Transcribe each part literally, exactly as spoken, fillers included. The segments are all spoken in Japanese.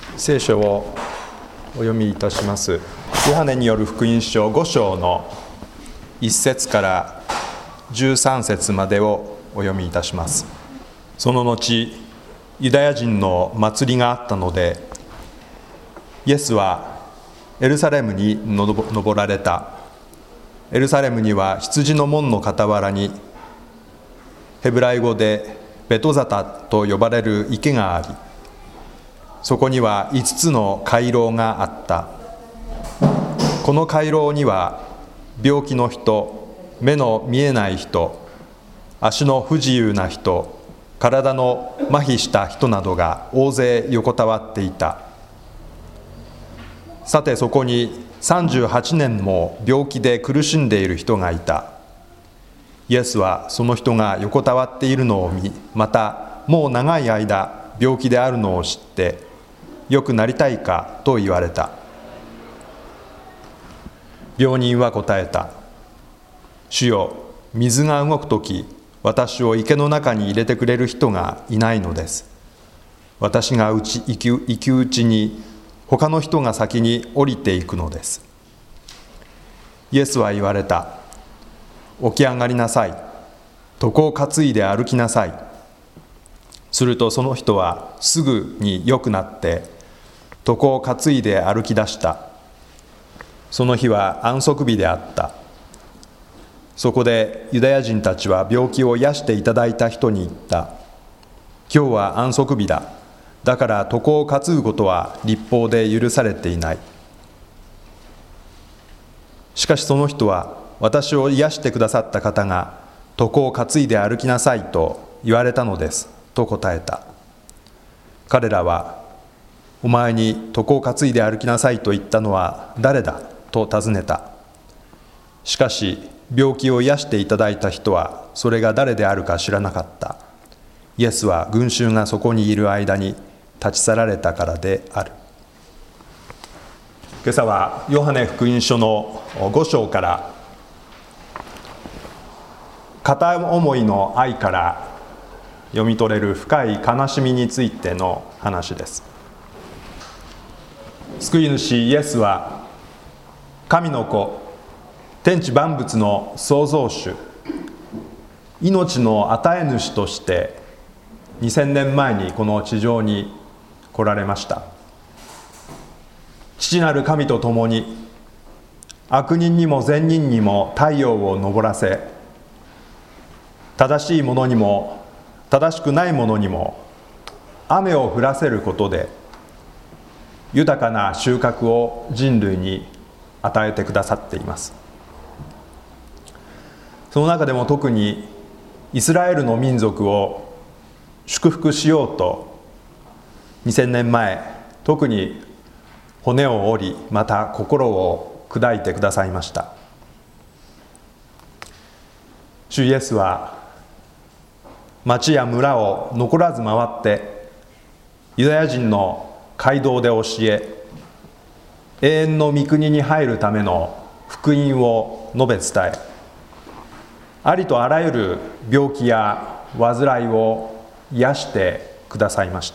聖書をお読みいたします。ヨハネによる福音書ご章のいっ節からじゅうさん節までをお読みいたします。その後、ユダヤ人の祭りがあったので、イエスはエルサレムに登られた。エルサレムには羊の門の傍らに、ヘブライ語でベトザタと呼ばれる池があり、そこにはいつつの回廊があった。この回廊には病気の人、目の見えない人、足の不自由な人、体の麻痺した人などが大勢横たわっていた。さてそこにさんじゅうはちねんも病気で苦しんでいる人がいた。イエスはその人が横たわっているのを見、またもう長い間病気であるのを知って、よくなりたいかと言われた。病人は答えた。主よ、水が動くとき、私を池の中に入れてくれる人がいないのです。私がうち行き、行きうちに他の人が先に降りていくのです。イエスは言われた。起き上がりなさい。床を担いで歩きなさい。するとその人はすぐに良くなって床を担いで歩き出した。その日は安息日であった。そこでユダヤ人たちは病気を癒していただいた人に言った。今日は安息日だ。だから床を担ぐことは律法で許されていない。しかしその人は、私を癒してくださった方が床を担いで歩きなさいと言われたのですと答えた。彼らは、お前に床を担いで歩きなさいと言ったのは誰だと尋ねた。しかし病気を癒していただいた人はそれが誰であるか知らなかった。イエスは群衆がそこにいる間に立ち去られたからである。今朝はヨハネ福音書のご章から片思いの愛から読み取れる深い悲しみについての話です。救い主イエスは神の子、天地万物の創造主、命の与え主としてにせんねんまえにこの地上に来られました。父なる神と共に悪人にも善人にも太陽を昇らせ、正しいものにも正しくないものにも雨を降らせることで豊かな収穫を人類に与えてくださっています。その中でも特にイスラエルの民族を祝福しようとにせんねんまえ、特に骨を折り、また心を砕いてくださいました。主イエスは町や村を残らず回ってユダヤ人の街道で教え、永遠の御国に入るための福音を述べ伝え、ありとあらゆる病気や患いを癒してくださいました。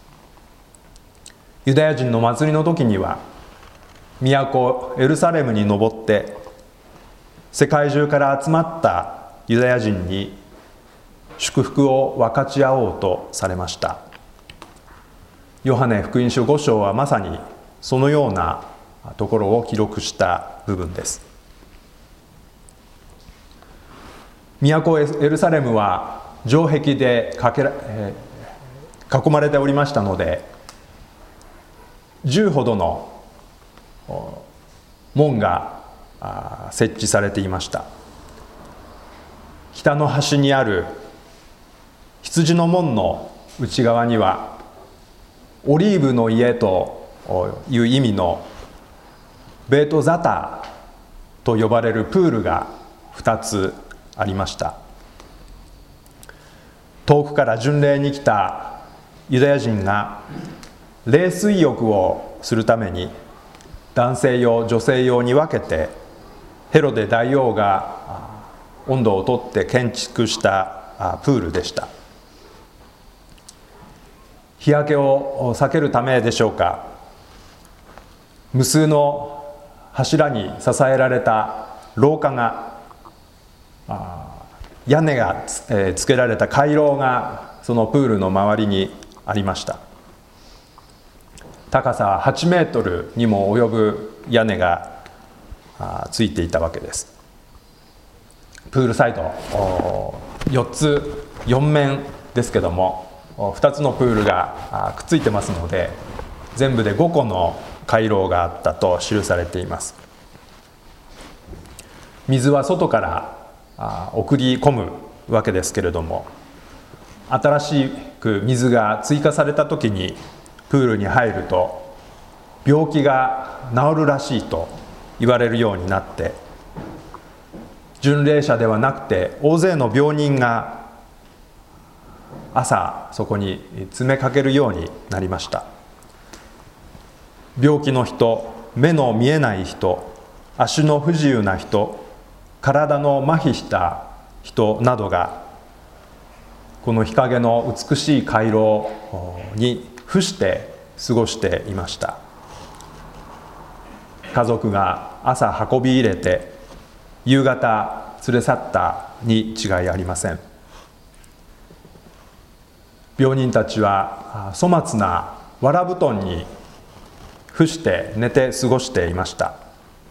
ユダヤ人の祭りの時には、都エルサレムに登って世界中から集まったユダヤ人に祝福を分かち合おうとされました。ヨハネ福音書ご章はまさにそのようなところを記録した部分です。都エルサレムは城壁でかけら、えー、囲まれておりましたので、じゅうほどの門が設置されていました。北の端にある羊の門の内側にはオリーブの家という意味のベートザタと呼ばれるプールがふたつありました。遠くから巡礼に来たユダヤ人が冷水浴をするために男性用女性用に分けて、ヘロデ大王が温度をとって建築したプールでした。 日焼けを避けるためでしょうか、無数の柱に支えられた廊下が、屋根がつ、えー、つけられた回廊がそのプールの周りにありました。高さはちメートルにも及ぶ屋根がついていたわけです。プールサイドよっつよん面ですけども、ふたつのプールがくっついてますので、全部でごこの回廊があったと記されています。水は外から送り込むわけですけれども、新しく水が追加された時にプールに入ると病気が治るらしいと言われるようになって、巡礼者ではなくて大勢の病人が朝そこに詰めかけるようになりました。病気の人、目の見えない人、足の不自由な人、体の麻痺した人などがこの日陰の美しい回廊に伏して過ごしていました。家族が朝運び入れて夕方連れ去ったに違いありません。病人たちは粗末な藁布団に伏して寝て過ごしていました。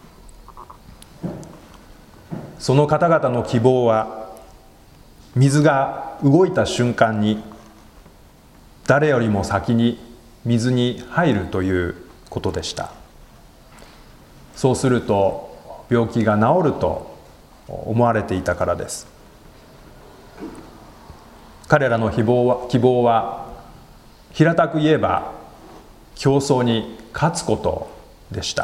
その方々の希望は、水が動いた瞬間に誰よりも先に水に入るということでした。そうすると病気が治ると思われていたからです。彼らの希望は、希望は平たく言えば競争に勝つことでした。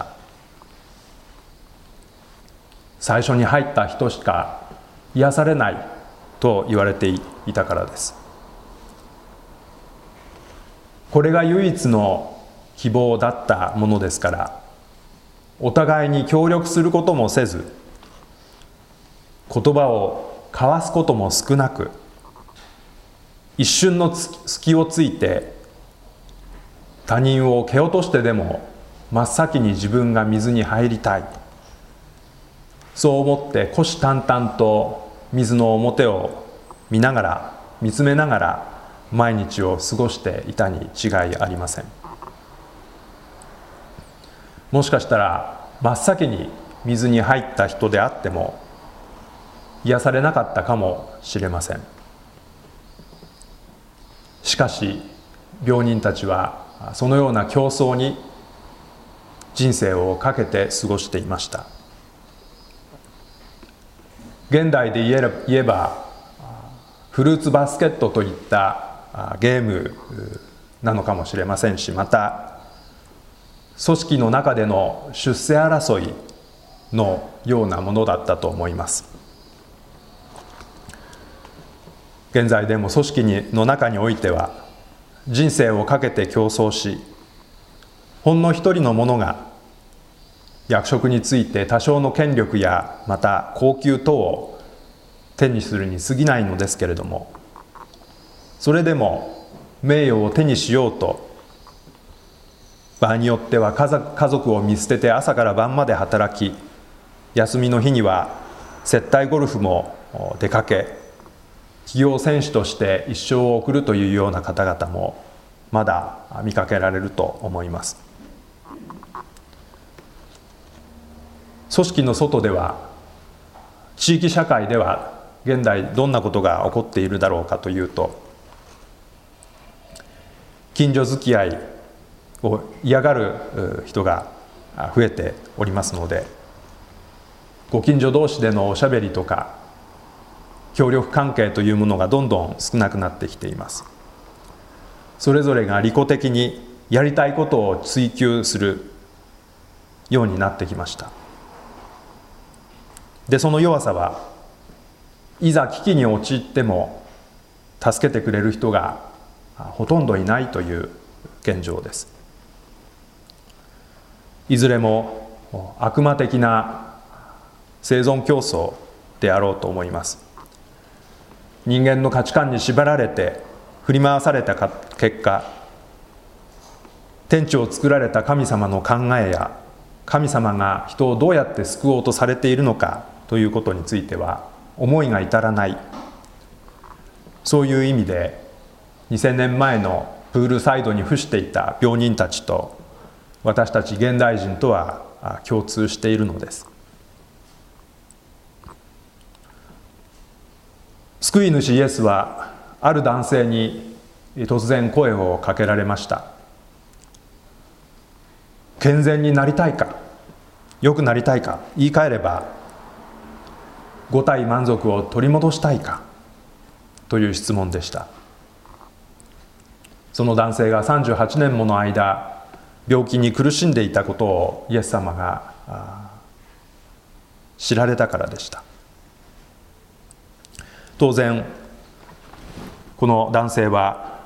最初に入った人しか癒されないと言われていたからです。これが唯一の希望だったものですから、お互いに協力することもせず、言葉を交わすことも少なく、一瞬の隙をついて他人を蹴落としてでも真っ先に自分が水に入りたい、そう思って虎視眈々と水の表を見ながら見つめながら毎日を過ごしていたに違いありません。もしかしたら真っ先に水に入った人であっても癒されなかったかもしれません。しかし病人たちはそのような競争に人生をかけて過ごしていました。現代で言えばフルーツバスケットといったゲームなのかもしれませんし、また組織の中での出世争いのようなものだったと思います。現在でも組織にの中においては人生をかけて競争し、ほんの一人の者が役職について多少の権力やまた高給等を手にするに過ぎないのですけれども、それでも名誉を手にしようと場合によっては家族を見捨てて朝から晩まで働き、休みの日には接待ゴルフも出かけ、企業選手として一生を送るというような方々もまだ見かけられると思います。組織の外では、地域社会では現代どんなことが起こっているだろうかというと、近所付き合いを嫌がる人が増えておりますので、ご近所同士でのおしゃべりとか協力関係というものがどんどん少なくなってきています。それぞれが利己的にやりたいことを追求するようになってきました。で、その弱さはいざ危機に陥っても助けてくれる人がほとんどいないという現状です。いずれも悪魔的な生存競争であろうと思います。人間の価値観に縛られて振り回された結果、 天地を作られた神様の考えや神様が人をどうやって救おうとされているのかということについては思いが至らない、そういう意味でにせんねんまえのプールサイドに伏していた病人たちと私たち現代人とは共通しているのです。救い主イエスはある男性に突然声をかけられました。健全になりたいか、良くなりたいか、言い換えれば五体満足を取り戻したいかという質問でした。その男性がさんじゅうはちねんもの間病気に苦しんでいたことをイエス様が知られたからでした。当然この男性は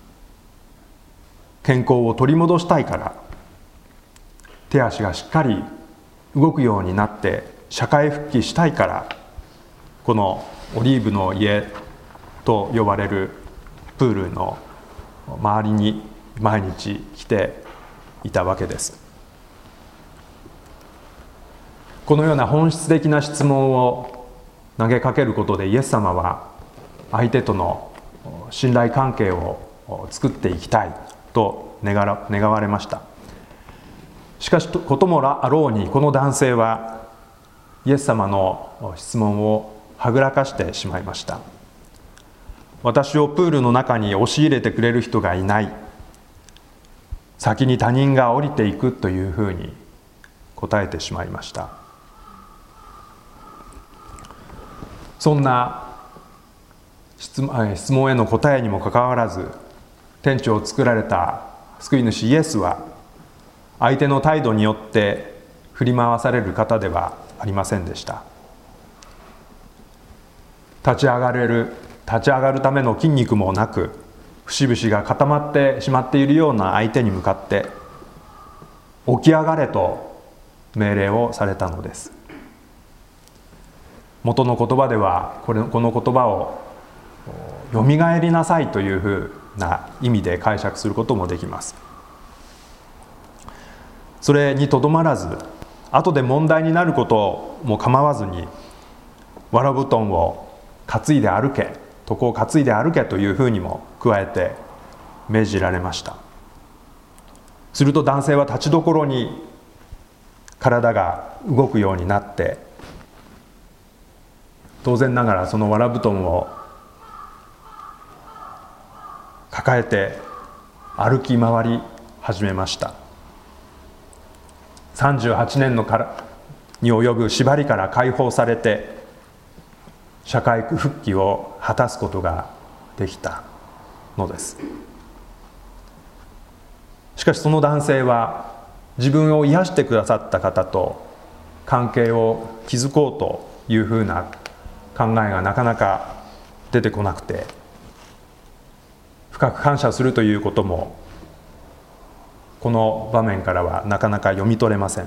健康を取り戻したいから、手足がしっかり動くようになって社会復帰したいから、このオリーブの家と呼ばれるプールの周りに毎日来ていたわけです。このような本質的な質問を投げかけることでイエス様は相手との信頼関係を作っていきたいと願われました。しかしこともあろうに、この男性はイエス様の質問をはぐらかしてしまいました。私をプールの中に押し入れてくれる人がいない、先に他人が降りていくというふうに答えてしまいました。そんな質問への答えにもかかわらず、天地を作られた救い主イエスは相手の態度によって振り回される方ではありませんでした。立ち上がれる立ち上がるための筋肉もなく、節々が固まってしまっているような相手に向かって起き上がれと命令をされたのです。元の言葉ではこれこの言葉をよみがえりなさいというふうな意味で解釈することもできます。それにとどまらず、後で問題になることも構わずに、わら布団を担いで歩け、床を担いで歩けというふうにも加えて命じられました。すると男性は立ちどころに体が動くようになって、当然ながらそのわら布団を抱えて歩き回り始めました。さんじゅうはちねんのからに及ぶ縛りから解放されて、社会復帰を果たすことができたのです。しかしその男性は自分を癒してくださった方と関係を築こうというふうな考えがなかなか出てこなくて、深く感謝するということもこの場面からはなかなか読み取れません。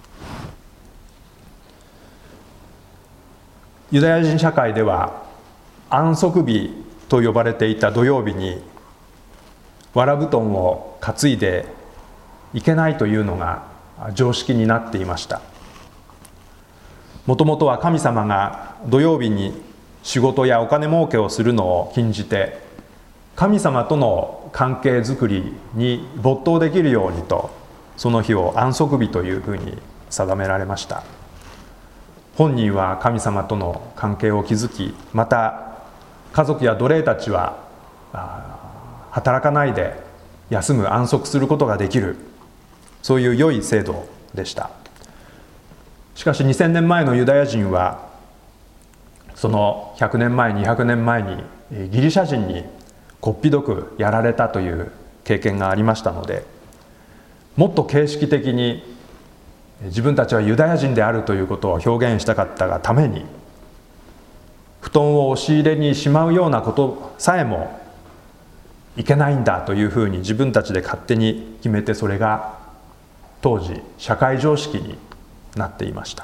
ユダヤ人社会では安息日と呼ばれていた土曜日にわら布団を担いでいけないというのが常識になっていました。もともとは神様が土曜日に仕事やお金儲けをするのを禁じて、神様との関係づくりに没頭できるようにと、その日を安息日というふうに定められました。本人は神様との関係を築き、また家族や奴隷たちは働かないで休む、安息することができる、そういう良い制度でした。しかしにせんねんまえのユダヤ人はそのひゃくねんまえにひゃくねんまえにギリシャ人にこっぴどくやられたという経験がありましたので、もっと形式的に自分たちはユダヤ人であるということを表現したかったがために、布団を押し入れにしまうようなことさえもいけないんだというふうに自分たちで勝手に決めて、それが当時社会常識になっていました。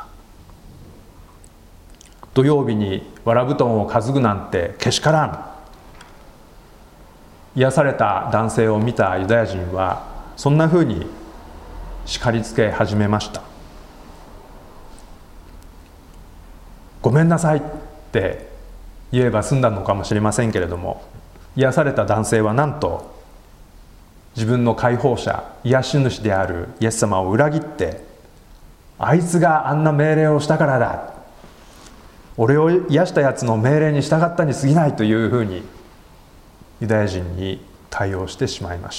土曜日にわら布団を担ぐなんてけしからん。癒された男性を見たユダヤ人はそんなふうに叱りつけ始めました。ごめんなさいって言えば済んだのかもしれませんけれども、癒された男性はなんと自分の解放者、癒し主であるイエス様を裏切って、あいつがあんな命令をしたからだ、俺を癒したやつの命令に従ったに過ぎないというふうにユダヤ人に対応してしまいました。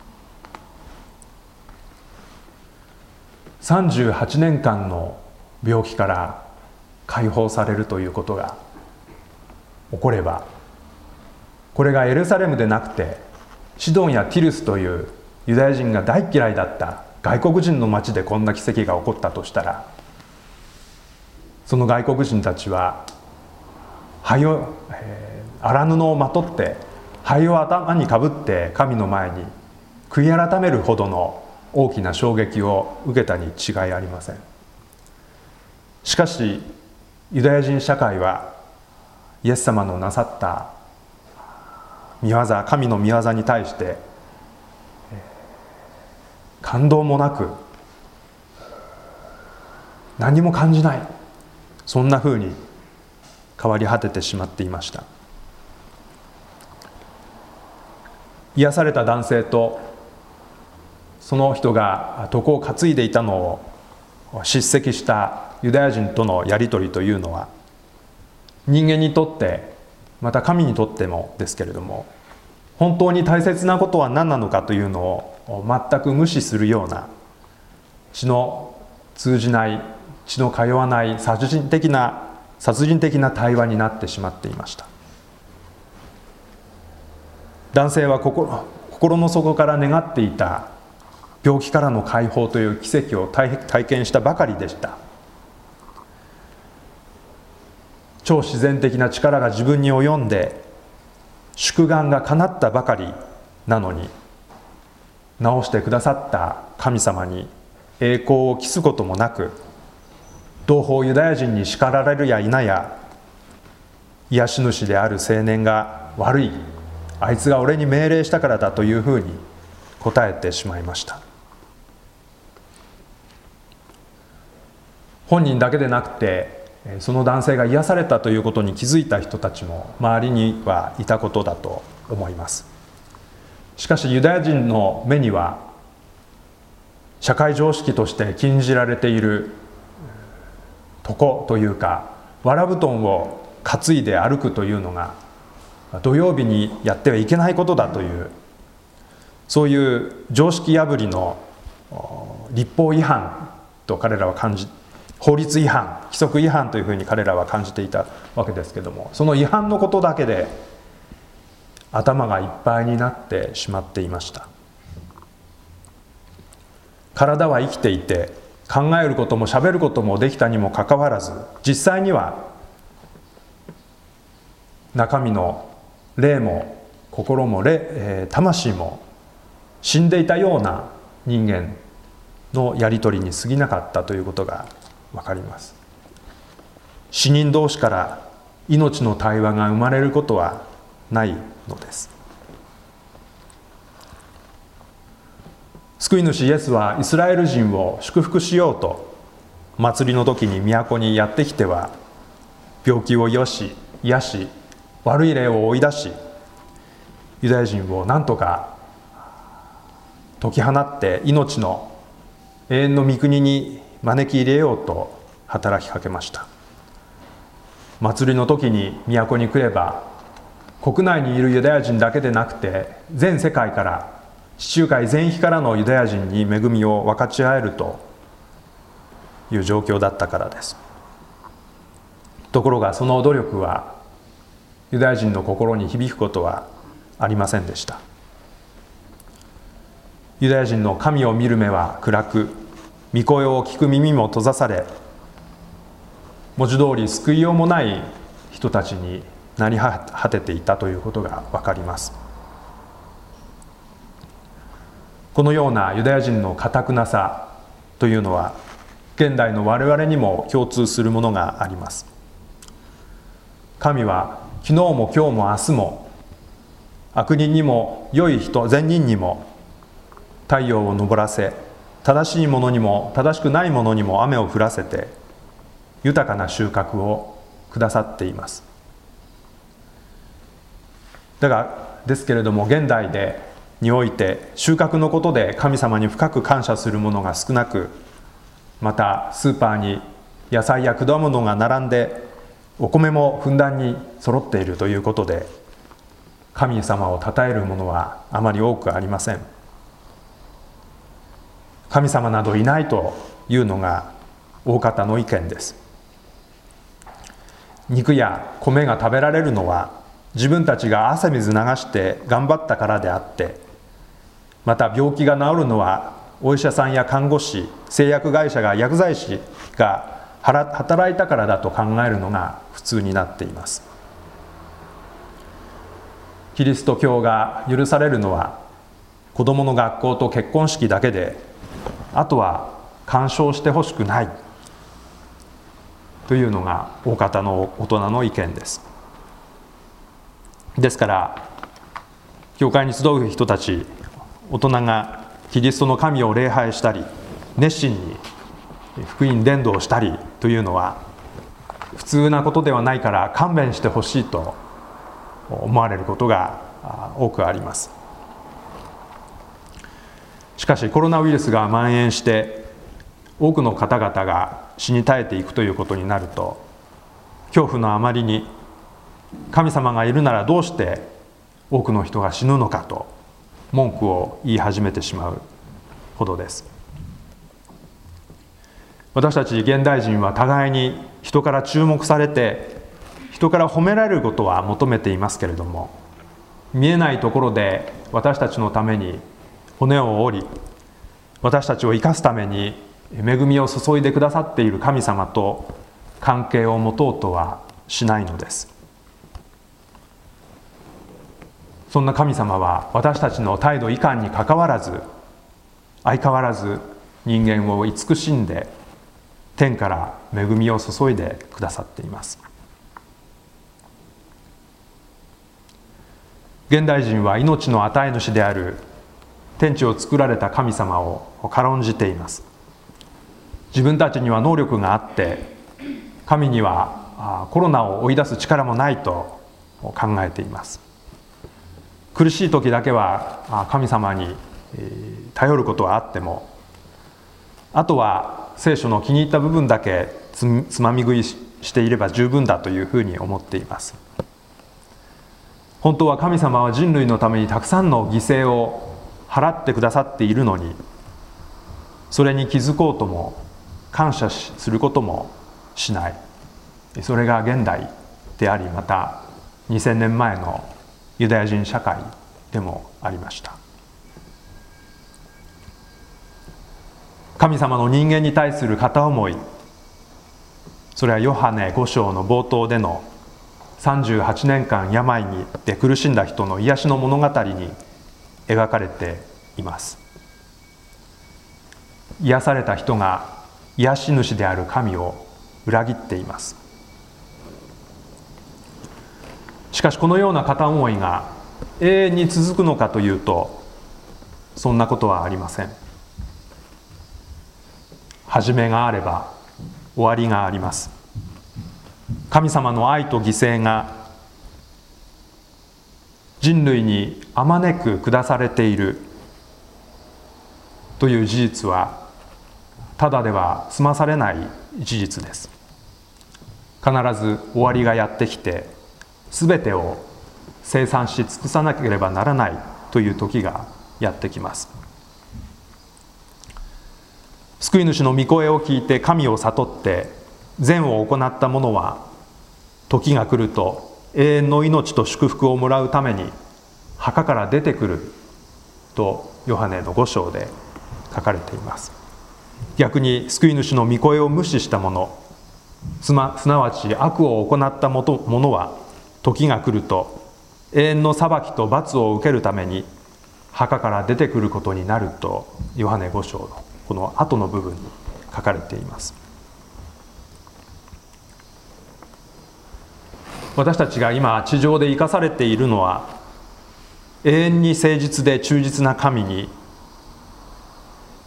さんじゅうはちねんかんの病気から解放されるということが起これば、これがエルサレムでなくてシドンやティルスというユダヤ人が大嫌いだった外国人の町でこんな奇跡が起こったとしたら、その外国人たちは灰を、えー、荒布をまとって灰を頭にかぶって神の前に悔い改めるほどの大きな衝撃を受けたに違いありません。しかしユダヤ人社会はイエス様のなさった御業、神の御業に対して感動もなく何も感じない、そんなふうに変わり果ててしまっていました。癒された男性とその人が床を担いでいたのを叱責したユダヤ人とのやり取りというのは、人間にとってまた神にとってもですけれども、本当に大切なことは何なのかというのを全く無視するような、血の通じない、血の通わない殺人的な殺人的な対話になってしまっていました。男性は 心, 心の底から願っていた病気からの解放という奇跡を 体, 体験したばかりでした。超自然的な力が自分に及んで宿願が叶ったばかりなのに、治してくださった神様に栄光を期すこともなく、同胞ユダヤ人に叱られるや否や、癒し主である青年が悪い、あいつが俺に命令したからだというふうに答えてしまいました。本人だけでなくて、その男性が癒されたということに気づいた人たちも周りにはいたことだと思います。しかしユダヤ人の目には、社会常識として禁じられている床というか、藁布団を担いで歩くというのが土曜日にやってはいけないことだという、そういう常識破りの立法違反と彼らは感じ、法律違反、規則違反というふうに彼らは感じていたわけですけれども、その違反のことだけで頭がいっぱいになってしまっていました。体は生きていて、考えることもしゃべることもできたにもかかわらず、実際には中身の霊も心も霊、えー、魂も死んでいたような人間のやり取りに過ぎなかったということがわかります。死人同士から命の対話が生まれることはないのです。救い主イエスはイスラエル人を祝福しようと、祭りの時に都にやってきては、病気をよし癒し、悪い霊を追い出し、ユダヤ人を何とか解き放って命の永遠の御国に招き入れようと働きかけました。祭りの時に都に来れば、国内にいるユダヤ人だけでなくて、全世界から、地中海全域からのユダヤ人に恵みを分かち合えるという状況だったからです。ところがその努力はユダヤ人の心に響くことはありませんでした。ユダヤ人の神を見る目は暗く、御声を聞く耳も閉ざされ、文字通り救いようもない人たちになり果てていたということが分かります。このようなユダヤ人の堅くなさというのは、現代の我々にも共通するものがあります。神は昨日も今日も明日も、悪人にも良い人、善人にも太陽を昇らせ、正しいものにも正しくないものにも雨を降らせて、豊かな収穫をくださっています。だがですけれども、現代でにおいて収穫のことで神様に深く感謝するものが少なく、またスーパーに野菜や果物が並んでお米もふんだんに揃っているということで、神様を称えるものはあまり多くありません。神様などいないというのが大方の意見です。肉や米が食べられるのは自分たちが汗水流して頑張ったからであって、また病気が治るのはお医者さんや看護師、製薬会社が薬剤師が働いたからだと考えるのが普通になっています。キリスト教が許されるのは子どもの学校と結婚式だけで、あとは干渉してほしくないというのが大方の大人の意見です。ですから教会に集う人たち、大人がキリストの神を礼拝したり、熱心に福音伝道したりというのは普通なことではないから勘弁してほしいと思われることが多くあります。しかしコロナウイルスが蔓延して多くの方々が死に絶えていくということになると、恐怖のあまりに神様がいるならどうして多くの人が死ぬのかと文句を言い始めてしまうほどです。私たち現代人は互いに人から注目されて、人から褒められることは求めていますけれども、見えないところで私たちのために骨を折り、私たちを生かすために恵みを注いでくださっている神様と関係を持とうとはしないのです。そんな神様は私たちの態度いかんにかかわらず、相変わらず人間を慈しんで天から恵みを注いでくださっています。現代人は命の与え主である天地を作られた神様を軽んじています。自分たちには能力があって、神にはコロナを追い出す力もないと考えています。苦しい時だけは神様に頼ることはあっても、あとは聖書の気に入った部分だけつ, つまみ食いしていれば十分だというふうに思っています。本当は神様は人類のためにたくさんの犠牲を払ってくださっているのに、それに気づこうとも感謝することもしない。それが現代であり、またにせんねんまえのユダヤ人社会でもありました。神様の人間に対する片思い、それはヨハネご章の冒頭でのさんじゅうはちねんかん病にで苦しんだ人の癒しの物語に描かれています。癒された人が癒し主である神を裏切っています。しかしこのような片思いが永遠に続くのかというと、そんなことはありません。始めがあれば終わりがあります。神様の愛と犠牲が人類にあまねく下されているという事実はただでは済まされない事実です。必ず終わりがやってきて、すべてを生産し尽くさなければならないという時がやってきます。救い主の御声を聞いて神を悟って善を行った者は、時が来ると永遠の命と祝福をもらうために墓から出てくるとヨハネのご章で書かれています。逆に救い主の御声を無視した者、すなわち悪を行った者は、時が来ると永遠の裁きと罰を受けるために墓から出てくることになるとヨハネご章のこの後の部分に書かれています。私たちが今地上で生かされているのは、永遠に誠実で忠実な神に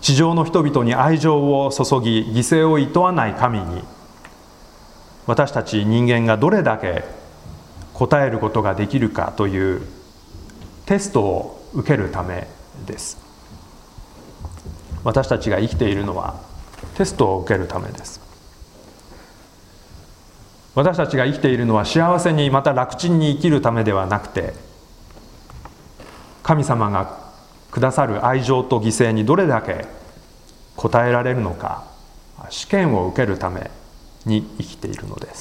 地上の人々に愛情を注ぎ犠牲をいとわない神に、私たち人間がどれだけ応えることができるかというテストを受けるためです。私たちが生きているのはテストを受けるためです。私たちが生きているのは幸せにまた楽ちんに生きるためではなくて、神様がくださる愛情と犠牲にどれだけ応えられるのか試験を受けるために生きているのです。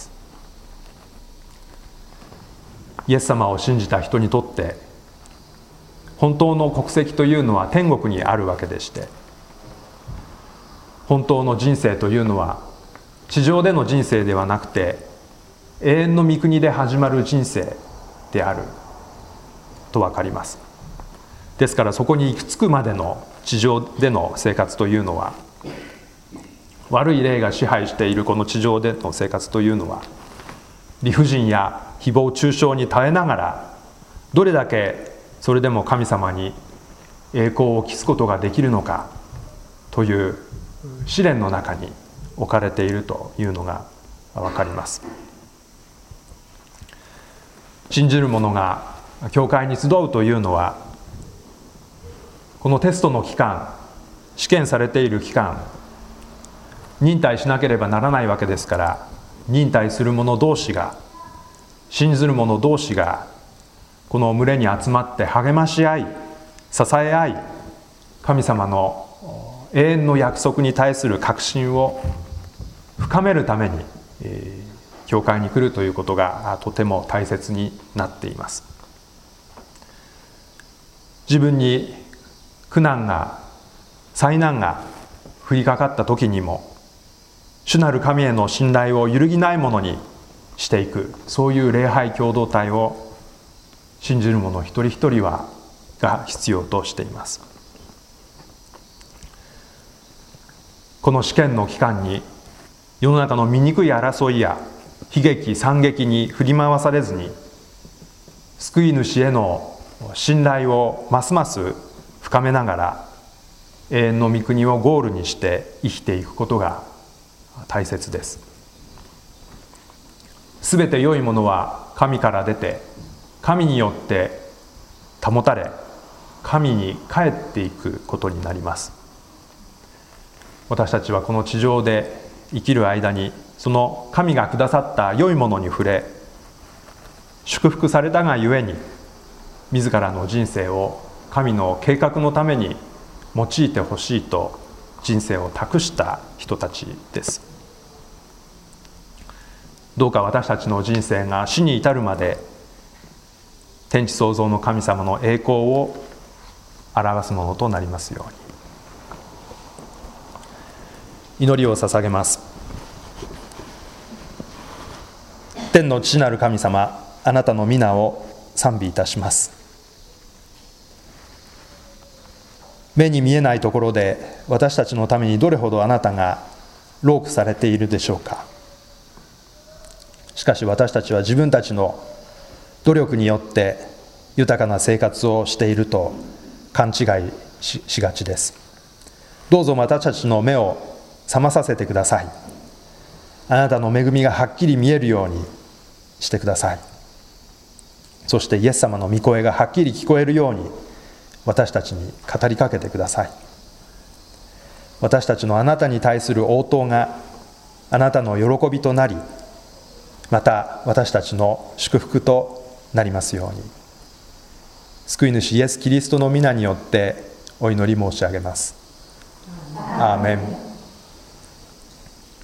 イエス様を信じた人にとって本当の国籍というのは天国にあるわけでして、本当の人生というのは地上での人生ではなくて永遠の御国で始まる人生であると分かります。ですからそこに行き着くまでの地上での生活というのは、悪い霊が支配しているこの地上での生活というのは、理不尽や誹謗中傷に耐えながらどれだけそれでも神様に栄光を期すことができるのかという試練の中に置かれているというのが分かります。信じる者が教会に集うというのは、このテストの期間、試験されている期間、忍耐しなければならないわけですから、忍耐する者同士が、信ずる者同士がこの群れに集まって励まし合い、支え合い、神様の永遠の約束に対する確信を深めるために、えー、教会に来るということがとても大切になっています。自分に苦難が、災難が降りかかった時にも、主なる神への信頼を揺るぎないものにしていく、そういう礼拝共同体を信じる者一人一人はが必要としています。この試験の期間に世の中の醜い争いや悲劇惨劇に振り回されずに、救い主への信頼をますます深めながら永遠の御国をゴールにして生きていくことが大切です。すべて良いものは神から出て、神によって保たれ、神に帰っていくことになります。私たちはこの地上で生きる間に、その神がくださった良いものに触れ、祝福されたがゆえに自らの人生を神の計画のために用いてほしいと人生を託した人たちです。どうか私たちの人生が死に至るまで天地創造の神様の栄光を表すものとなりますように。祈りを捧げます。天の父なる神様、あなたの御名を賛美いたします。目に見えないところで私たちのためにどれほどあなたが労苦されているでしょうか。しかし私たちは自分たちの努力によって豊かな生活をしていると勘違い し, しがちです。どうぞ私たちの目を覚まさせてください。あなたの恵みがはっきり見えるようにしてください。そしてイエス様の御声がはっきり聞こえるように私たちに語りかけてください。私たちのあなたに対する応答があなたの喜びとなり、また私たちの祝福となりますように。救い主イエス・キリストの皆によってお祈り申し上げます。アーメン。